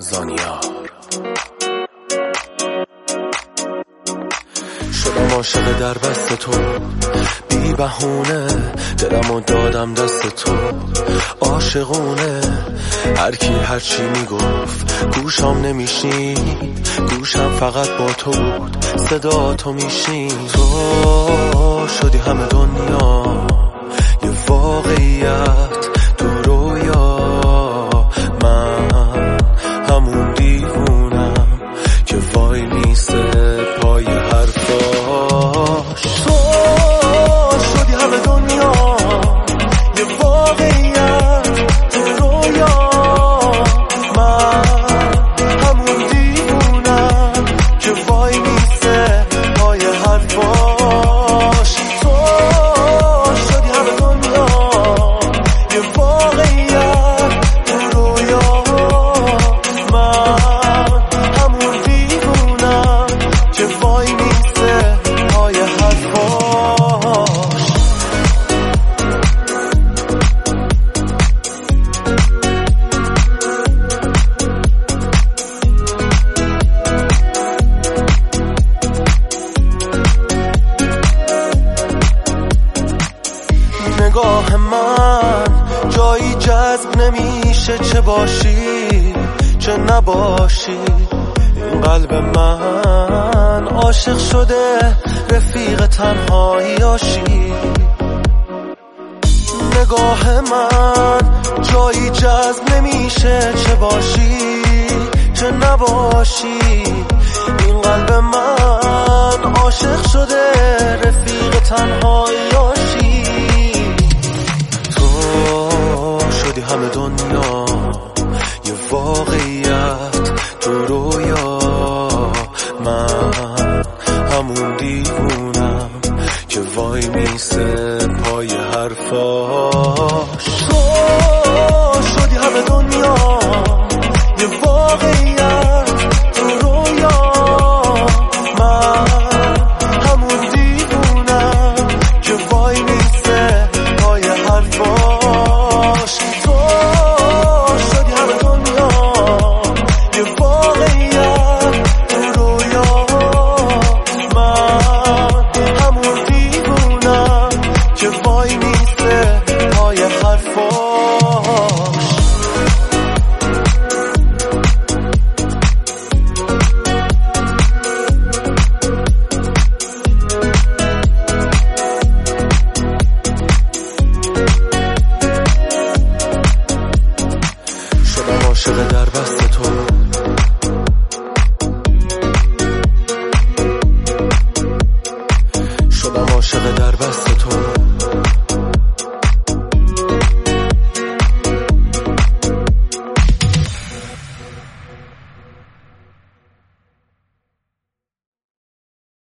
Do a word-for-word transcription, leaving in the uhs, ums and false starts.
زانیار. شدم عاشق در بست تو بی بهونه، دلمو دادم دست تو عاشقونه. هر کی هر چی میگفت گوشم نمیشین، گوشم فقط با تو بود، صدا تو میشین. تو شدی همه دنیا یه واقعیت تو رویا، من همون دیوونم که وای میسته پای حرفاش. تو شدی همه دنیا یه واقعیت تو رویا، من همون دیوونم که وای میسته پای حرفاش. تو شدی همه دنیا یه واقعیت تو رویا، من همون دیوونم که وای میسته پای حرفاش. نگاه من جایی جذب نمیشه، چه باشی چه نباشی. این قلب من عاشق شده رفیق تنهاییاشی. نگاه من جایی جذب نمیشه، چه باشی چه نباشی. این قلب من عاشق شده رفیق تنهاییاشی. شدی همه دنیا یه واقعیت تو رویا، من همون دیوونم که وای میسته پای حرفاش. تو شدی همه دنیا یه واقعیت تو رویا، من همون دیوونم که وای میسته پای حرفاش. تو شدی همه دنیا یه واقعیت تو رویا، من همون دیوونم که وای میسته پای حرفاش. عاشق در